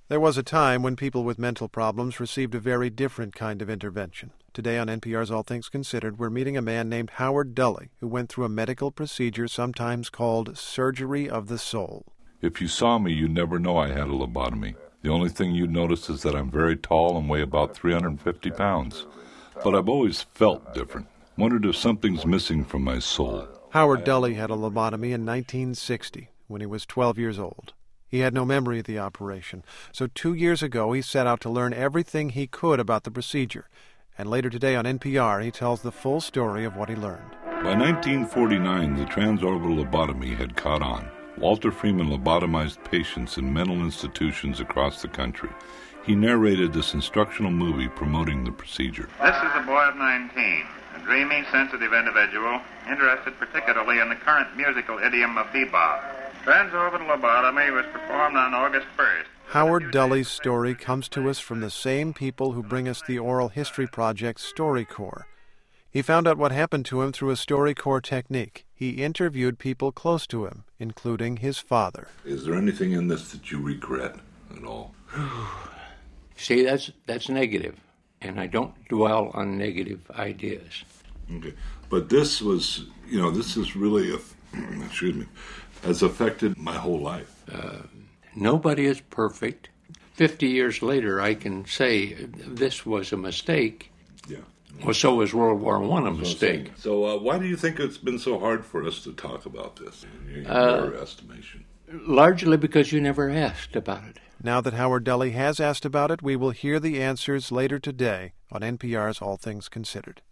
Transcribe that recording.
There was a time when people with mental problems received a very different kind of intervention. Today on NPR's All Things Considered, we're meeting a man named Howard Dully, who went through a medical procedure sometimes called surgery of the soul. If you saw me, you'd never know I had a lobotomy. The only thing you'd notice is that I'm very tall and weigh about 350 pounds. But I've always felt different. Wondered if something's missing from my soul. Howard Dully had a lobotomy in 1960 when he was 12 years old. He had no memory of the operation, so 2 years ago he set out to learn everything he could about the procedure. And later today on NPR, he tells the full story of what he learned. By 1949, the transorbital lobotomy had caught on. Walter Freeman lobotomized patients in mental institutions across the country. He narrated this instructional movie promoting the procedure. This is a boy of 19, a dreamy, sensitive individual, interested particularly in the current musical idiom of bebop. Transorbital lobotomy was performed on August 1st. Howard Dully's story comes to us from the same people who bring us the oral history project StoryCorps. He found out what happened to him through a StoryCorps technique. He interviewed people close to him, including his father. Is there anything in this that you regret at all? See, that's negative, and I don't dwell on negative ideas. Okay, but this was, this is really, has affected my whole life. Nobody is perfect. 50 years later, I can say this was a mistake. Yeah. Well, so was World War I a mistake. So why do you think it's been so hard for us to talk about this, in your estimation? Largely because you never asked about it. Now that Howard Dully has asked about it, we will hear the answers later today on NPR's All Things Considered.